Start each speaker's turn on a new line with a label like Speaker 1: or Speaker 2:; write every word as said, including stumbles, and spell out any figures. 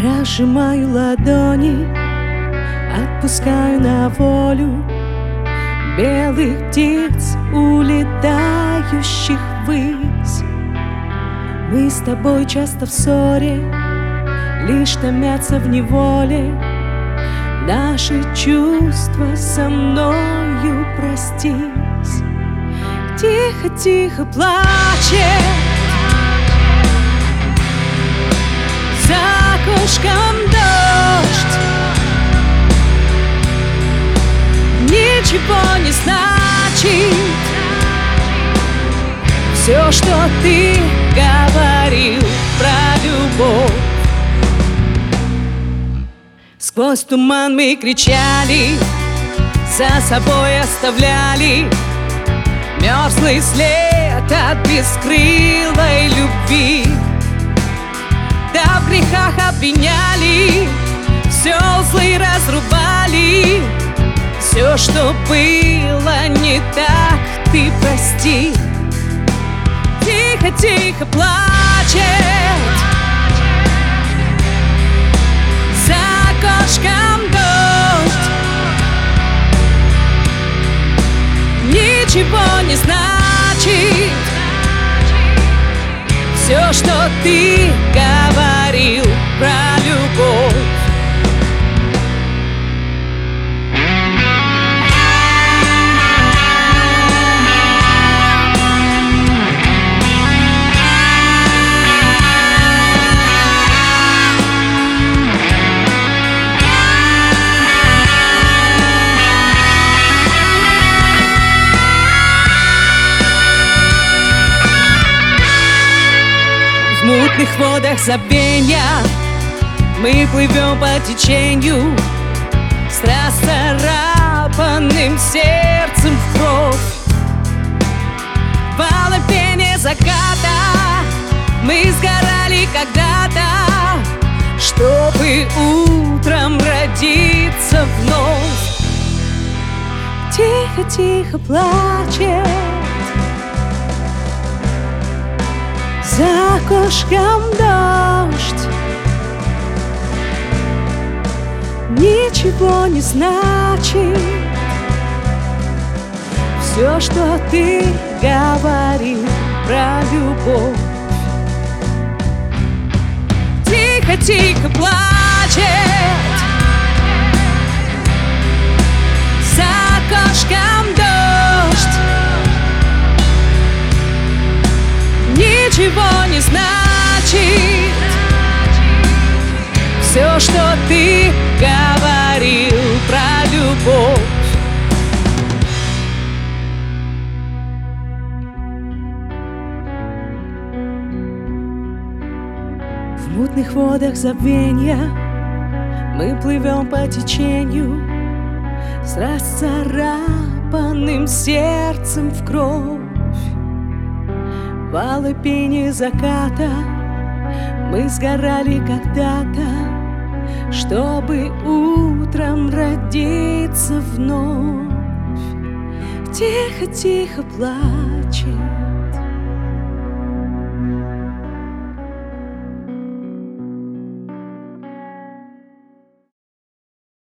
Speaker 1: Разжимаю ладони, отпускаю на волю белых птиц, улетающих ввысь. Мы с тобой часто в ссоре, лишь томятся в неволе. Наши чувства со мною простись. Тихо-тихо плачет за окошком дождь. Ничего не значит все, что ты говорил про любовь. Сквозь туман мы кричали, за собой оставляли мерзлый след от бескрылой любви. Да в грехах обвиняли, все узлы разрубали. Все, что было не так, ты прости. Тихо-тихо плачет за окошком дождь. Ничего не значит все, что ты говорил про любовь. В мутных водах забвенья мы плывем по течению, с расцарапанным сердцем в кровь. В алом пене заката мы сгорали когда-то, чтобы утром родиться вновь. Тихо-тихо плачет за окошком дождь. Ничего не значит все, что ты говорил про любовь. Тихо-тихо плачет за окошком дождь. Ничего не значит все, что ты говорил про любовь. В мутных водах забвенья мы плывем по течению, с расцарапанным сердцем в кровь. В алой пене заката мы сгорали когда-то, чтобы утром родиться вновь. Тихо-тихо плачет